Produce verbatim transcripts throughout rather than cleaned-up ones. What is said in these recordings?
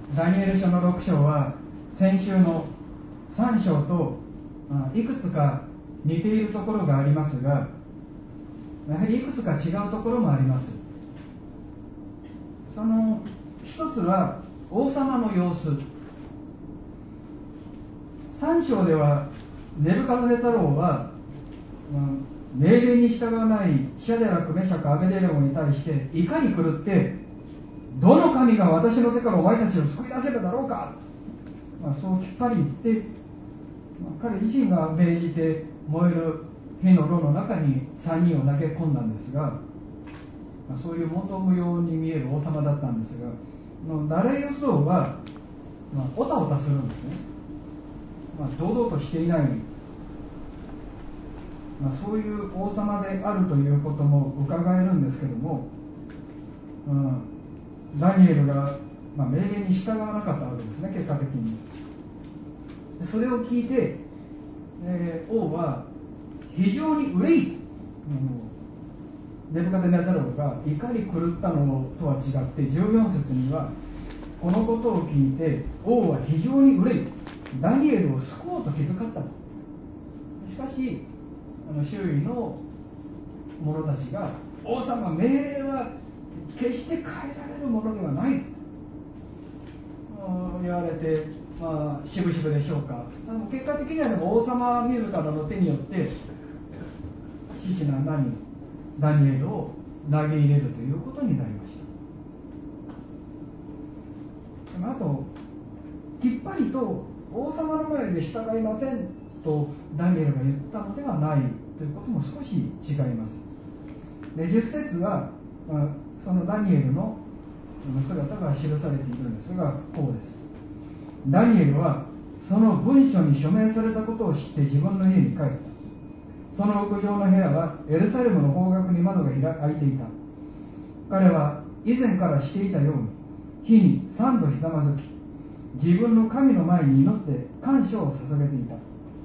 ダニエル書のろく章は先週のさん章といくつか似ているところがありますが、やはりいくつか違うところもあります。その一つは王様の様子。さん章ではネブカドネザロ王は、うん、命令に従わないシャデラク、メシャク、アベデネゴに対して怒り狂って、どの神が私の手からお前たちを救い出せるだろうか、まあ、そうきっぱり言って、まあ、彼自身が命じて燃える火の炉の中にさんにんを投げ込んだんですが、まあ、そういう問答無用に見える王様だったんですが、ダレイウス王は、まあ、おたおたするんですね。まあ、堂々としていない、まあ、そういう王様であるということも伺えるんですけども、うん、ダニエルが、まあ、命令に従わなかったわけですね、結果的に。それを聞いて、えー、王は非常に憂い、うん、ネブカデネザロが怒り狂ったのとは違ってじゅうよん節には、このことを聞いて王は非常に憂い、ダニエルを救おうと気遣ったと。しかしあの周囲の者たちが、王様、命令は決して変えられるものではないと言われて、まあしぶしぶでしょうか、あの結果的にはでも王様自らの手によって獅子の穴にダニエルを投げ入れるということになりました。あときっぱりと王様の前で従いませんとダニエルが言ったのではないということも少し違います。でじゅっ節は、まあ、そのダニエルの姿が記されているんですが、こうです。ダニエルはその文書に署名されたことを知って自分の家に帰った。その屋上の部屋はエルサレムの方角に窓が開いていた。彼は以前からしていたように日に三度ひざまずき、自分の神の前に祈って感謝を捧げていた。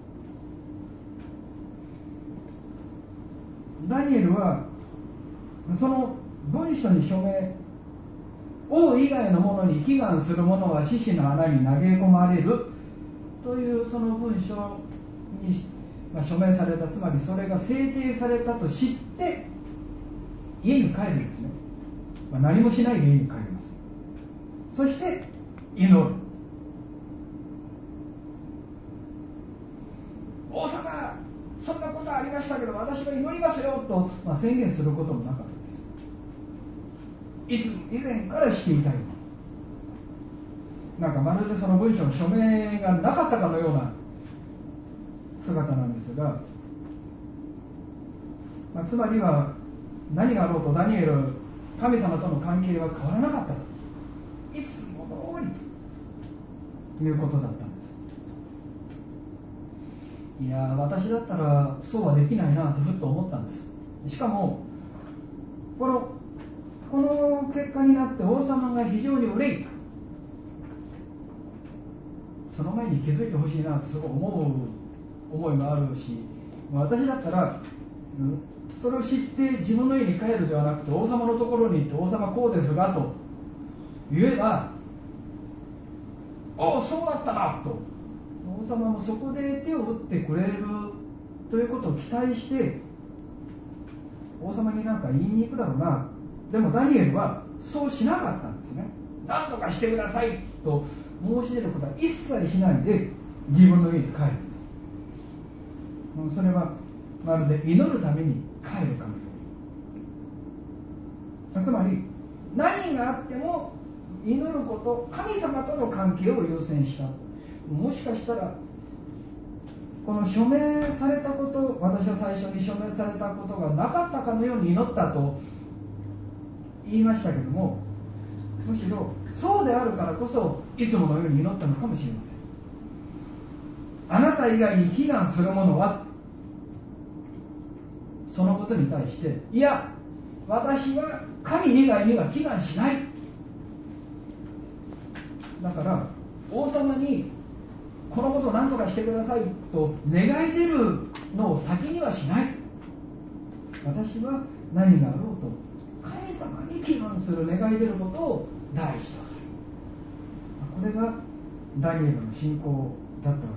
ダニエルはその文書に署名、王以外の者に祈願する者は獅子の穴に投げ込まれるというその文書に署名された、つまりそれが制定されたと知って家に帰るんですね。まあ、何もしないで家に帰ります。そして祈る。王様、そんなことありましたけど私は祈りますよと、まあ、宣言することもなかったです。以前からしていたような、なんかまるでその文書の署名がなかったかのような姿なんですが、まあ、つまりは何があろうとダニエル、神様との関係は変わらなかったと、いつも通りということだったんです。いや私だったらそうはできないなとふっと思ったんです。しかもこのこの結果になって王様が非常に憂い、その前に気づいてほしいなとすごい思う思いもあるし、私だったら、うん、それを知って自分の家に帰るではなくて王様のところに行って、王様こうですがと言えば、おおそうだったなと、王様もそこで手を打ってくれるということを期待して王様に何か言いに行くだろうな。でもダニエルはそうしなかったんですね。何とかしてくださいと申し出ることは一切しないで自分の家に帰るんです。それはまるで祈るために帰るかのように、つまり何があっても祈ること、神様との関係を優先した。もしかしたらこの署名されたこと、私は最初に署名されたことがなかったかのように祈ったと言いましたけども、むしろそうであるからこそいつものように祈ったのかもしれません。あなた以外に祈願する者は、そのことに対して、いや私は神以外には祈願しない、だから王様にこのことを何とかしてくださいと願い出るのを先にはしない。私は何があろうと神様に祈願する、願い出ることを第一とする。こそれがダニエルの信仰だったわけです。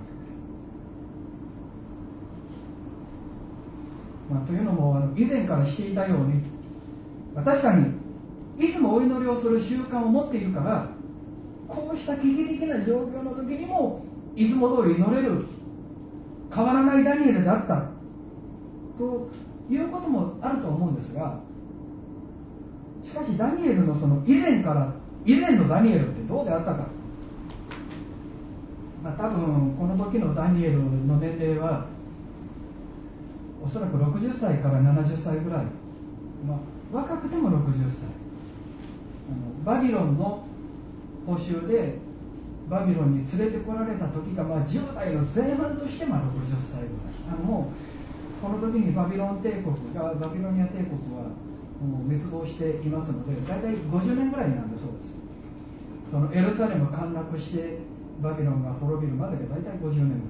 まあ、というのもあの以前からしていたように、確かにいつもお祈りをする習慣を持っているから、こうした危機的な状況の時にもいつも通り祈れる、変わらないダニエルであったということもあると思うんですが、しかしダニエルのその以前から以前のダニエルってどうであったか、まあ、多分この時のダニエルの年齢はおそらくろくじゅっさいからななじゅっさいぐらい、まあ、若くてもろくじゅっさい、あのバビロンの捕囚でバビロンに連れてこられた時が、まあ、じゅうだいの前半としてまあろくじゅっさいぐらい、あのもうこの時にバビロン帝国がバビロニア帝国はもう滅亡していますので、大体ごじゅうねんぐらいなんだそうです。そのエルサレム陥落してバビロンが滅びるまでが大体ごじゅうねんぐらい。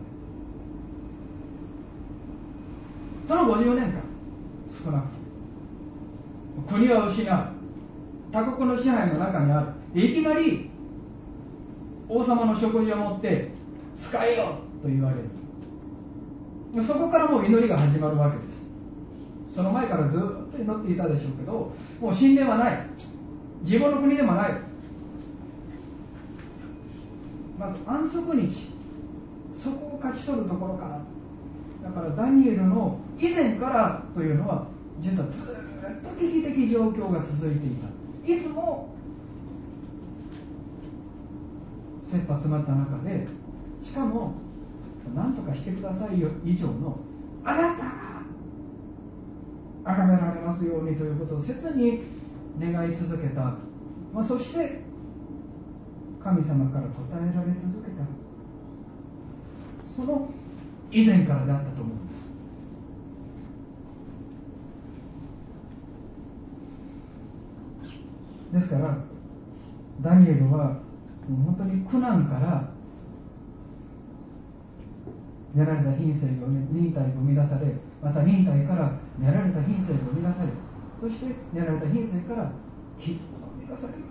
そのごじゅうねんかん、少なくとも国は失う、他国の支配の中にある、いきなり王様の食事を持って使えよと言われる。そこからもう祈りが始まるわけです。その前からずっと祈っていたでしょうけど、もう神殿はない、自分の国でもない。まず安息日、そこを勝ち取るところから。だからダニエルの以前からというのは実はずっと危機的状況が続いていた。いつも切羽詰まった中で、しかも何とかしてくださいよ以上の、あなたが崇められますようにということを切に願い続けた、まあ、そして神様から答えられ続けた、その以前からだったと思うんです。ですからダニエルは本当に苦難から練られた品性が忍耐が生み出され、また忍耐から練られた品性が生み出され、そして練られた品性から希望が生み出される。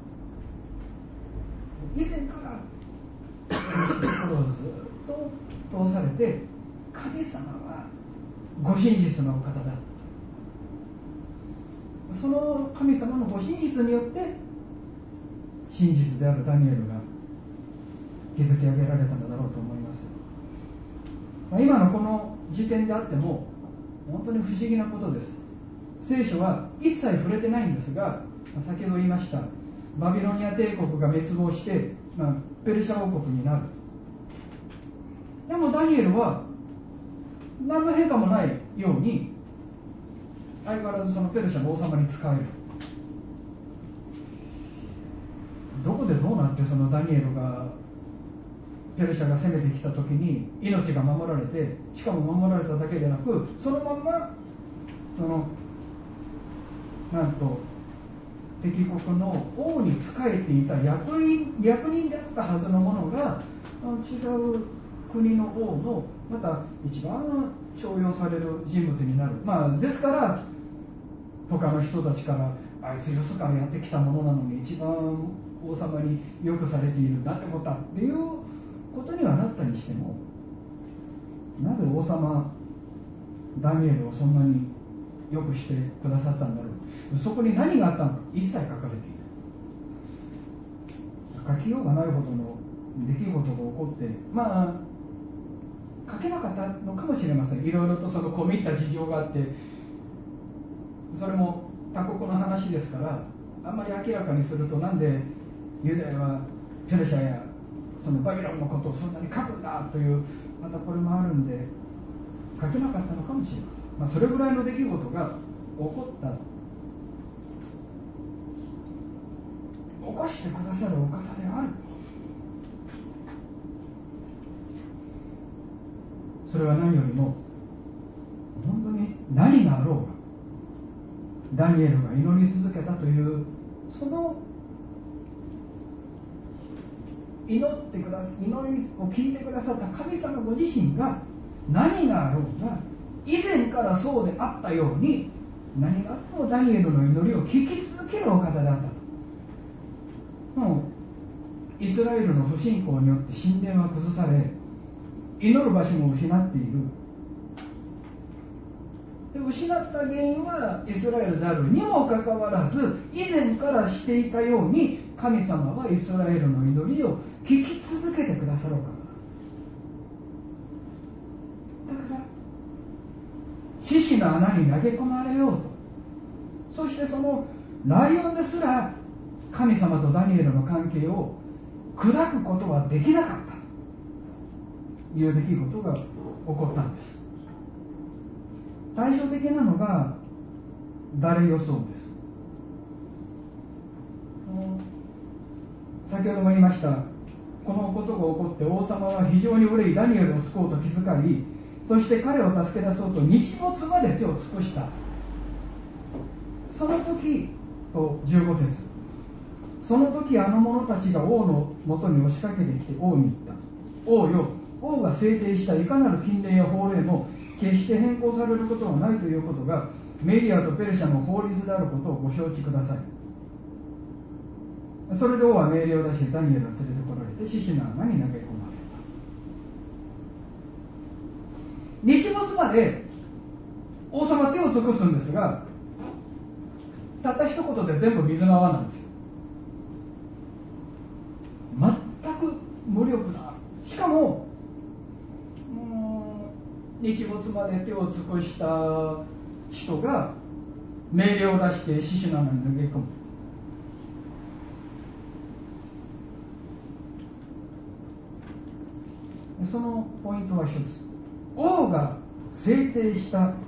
以前からそのところをずっと通されて、神様はご真実のお方だ、その神様のご真実によって真実であるダニエルが築き上げられたのだろうと思います。今のこの時点であっても本当に不思議なことです。聖書は一切触れてないんですが、先ほど言いましたバビロニア帝国が滅亡して、まあ、ペルシャ王国になる。でもダニエルは何の変化もないように相変わらずそのペルシャの王様に仕える。どこでどうなってそのダニエルがペルシャが攻めてきた時に命が守られて、しかも守られただけでなく、そのままそのなんと敵国の王に仕えていた役人役人であったはずのものが違う国の王のまた一番重用される人物になる。まあですから他の人たちからあいつよそからやってきたものなのに一番王様によくされているなんてことだっていうことにはなったにしても、なぜ王様ダニエルをそんなによくしてくださったんだろう。そこに何があったのか一切書かれていない。書きようがないほどの出来事が起こって、まあ書けなかったのかもしれません。いろいろとその込み入った事情があって、それも他国の話ですからあんまり明らかにすると、なんでユダヤはペルシャやそのバビロンのことをそんなに書くんだという、またこれもあるんで書けなかったのかもしれません。まあ、それぐらいの出来事が起こった、起こしてくださるお方である。それは何よりも本当に何があろうがダニエルが祈り続けたという、その祈ってくださ祈りを聞いてくださった神様ご自身が何があろうが以前からそうであったように、何があってもダニエルの祈りを聞き続けるお方であったと。もイスラエルの不信仰によって神殿は崩され、祈る場所も失っている。で失った原因はイスラエルであるにもかかわらず、以前からしていたように神様はイスラエルの祈りを聞き続けてくださろうからだ。だから獅子の穴に投げ込まれようと、そしてそのライオンですら神様とダニエルの関係を砕くことはできなかったという出来事が起こったんです。対照的なのがダレ予想です。先ほども言いました、このことが起こって王様は非常に憂い、ダニエルを救おうと気遣い、そして彼を助け出そうと日没まで手を尽くした。その時とじゅうご節、その時あの者たちが王のもとに押しかけてきて王に言った。王よ、王が制定したいかなる禁令や法令も決して変更されることはないということがメディアとペルシャの法律であることをご承知ください。それで王は命令を出してダニエルを連れてこられて獅子の穴に投げ込まれた。日没まで王様手を尽くすんですが、たった一言で全部水の泡なんですよ。全く無力だ。しかも日没まで手を尽くした人が命令を出して獅子の穴に投げ込む。そのポイントは一つ、王が制定した